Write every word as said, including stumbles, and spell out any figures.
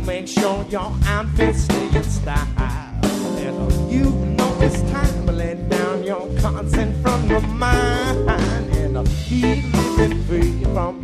make sure your outfit stay in style. And uh, you know it's time to let down your cards in front of mine. And uh, keep living free from